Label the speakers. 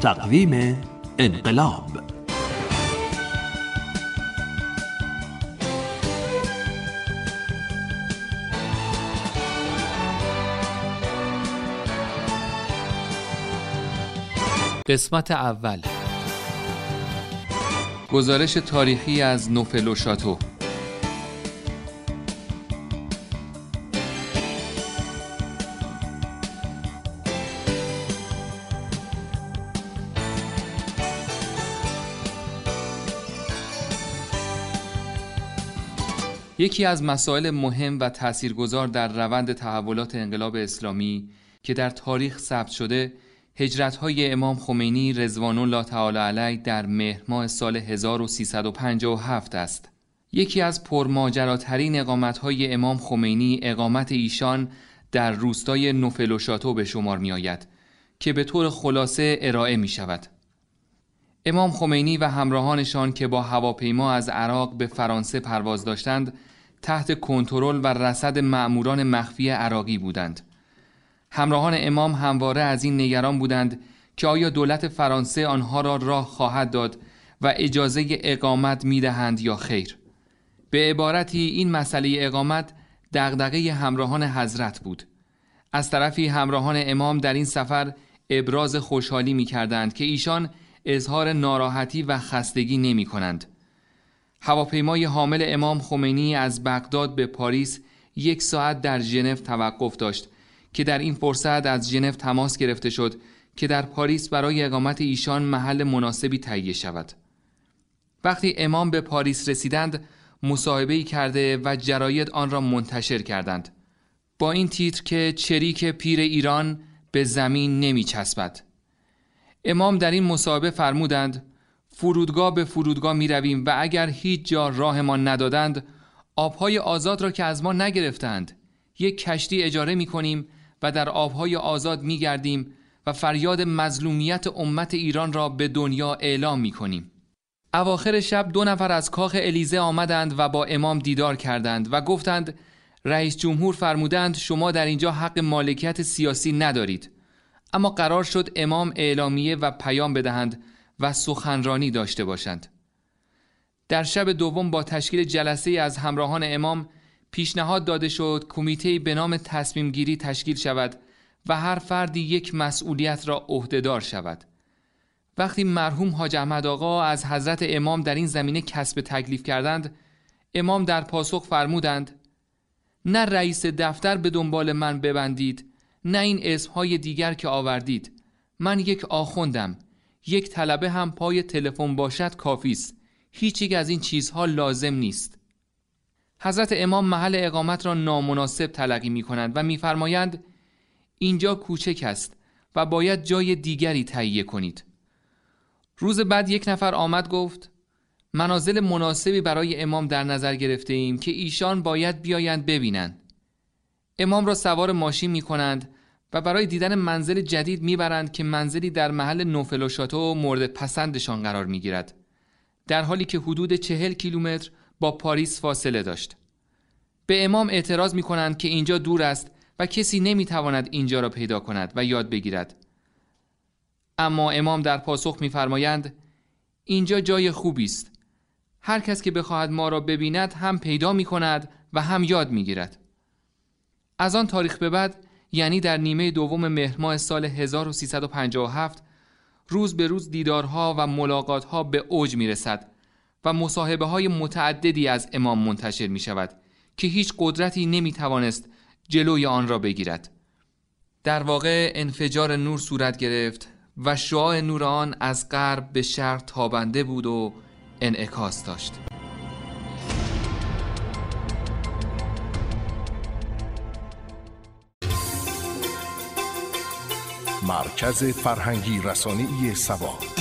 Speaker 1: تقویم انقلاب.
Speaker 2: قسمت اول، گزارش تاریخی از نوفل و شاتو. یکی از مسائل مهم و تاثیرگذار در روند تحولات انقلاب اسلامی که در تاریخ ثبت شده، هجرت‌های امام خمینی رضوان الله تعالی علیه در مهر ماه سال 1357 است. یکی از پرماجراترین اقامت‌های امام خمینی اقامت ایشان در روستای نوفل و شاتو به شمار می‌آید که به طور خلاصه ارائه می‌شود. امام خمینی و همراهانشان که با هواپیما از عراق به فرانسه پرواز داشتند، تحت کنترل و رصد مأموران مخفی عراقی بودند. همراهان امام همواره از این نگران بودند که آیا دولت فرانسه آنها را راه خواهد داد و اجازه اقامت می‌دهند یا خیر. به عبارتی این مسئله اقامت دغدغه همراهان حضرت بود. از طرفی همراهان امام در این سفر ابراز خوشحالی می‌کردند که ایشان اظهار ناراحتی و خستگی نمی‌کنند. هواپیمای حامل امام خمینی از بغداد به پاریس 1 ساعت در ژنو توقف داشت که در این فرصت از ژنو تماس گرفته شد که در پاریس برای اقامت ایشان محل مناسبی تهیه شود. وقتی امام به پاریس رسیدند، مصاحبه‌ای کرده و جراید آن را منتشر کردند با این تیتر که چریک پیر ایران به زمین نمی‌چسبد. امام در این مصاحبه فرمودند فرودگاه به فرودگاه می رویم و اگر هیچ جا راهمان ندادند، آبهای آزاد را که از ما نگرفتند، یک کشتی اجاره می کنیم و در آبهای آزاد می گردیم و فریاد مظلومیت امت ایران را به دنیا اعلام می کنیم. اواخر شب 2 نفر از کاخ الیزه آمدند و با امام دیدار کردند و گفتند رئیس جمهور فرمودند شما در اینجا حق مالکیت سیاسی ندارید. اما قرار شد امام اعلامیه و پیام بدهند و سخنرانی داشته باشند. در شب دوم با تشکیل جلسه از همراهان امام پیشنهاد داده شد کمیته به نام تصمیم گیری تشکیل شود و هر فردی یک مسئولیت را عهده‌دار شود. وقتی مرحوم حاج احمد آقا از حضرت امام در این زمینه کسب تکلیف کردند، امام در پاسخ فرمودند نه رئیس دفتر به دنبال من ببندید، نه این اسمهای دیگر که آوردید. من یک آخوندم، یک طلبه هم پای تلفن باشد کافی است. هیچ یک از این چیزها لازم نیست. حضرت امام محل اقامت را نامناسب تلقی می کنند و می فرمایند اینجا کوچک است و باید جای دیگری تهیه کنید. روز بعد 1 نفر آمد گفت منازل مناسبی برای امام در نظر گرفته ایم که ایشان باید بیایند ببینند. امام را سوار ماشین می کنند و برای دیدن منزل جدید میبرند که منزلی در محل نوفل و شاتو مورد پسندشان قرار میگیرد، در حالی که حدود 40 کیلومتر با پاریس فاصله داشت. به امام اعتراض میکنند که اینجا دور است و کسی نمیتواند اینجا را پیدا کند و یاد بگیرد. اما امام در پاسخ میفرمایند اینجا جای خوبی است. هر کس که بخواهد ما را ببیند هم پیدا میکند و هم یاد میگیرد. از آن تاریخ به بعد، یعنی در نیمه دوم مهر ماه سال 1357، روز به روز دیدارها و ملاقاتها به اوج می رسد و مصاحبه های متعددی از امام منتشر می شود که هیچ قدرتی نمی توانست جلوی آن را بگیرد. در واقع انفجار نور صورت گرفت و شعاع نور آن از غرب به شرق تابنده بود و انعکاس داشت.
Speaker 3: مرکز فرهنگی رسانه‌ای سبا.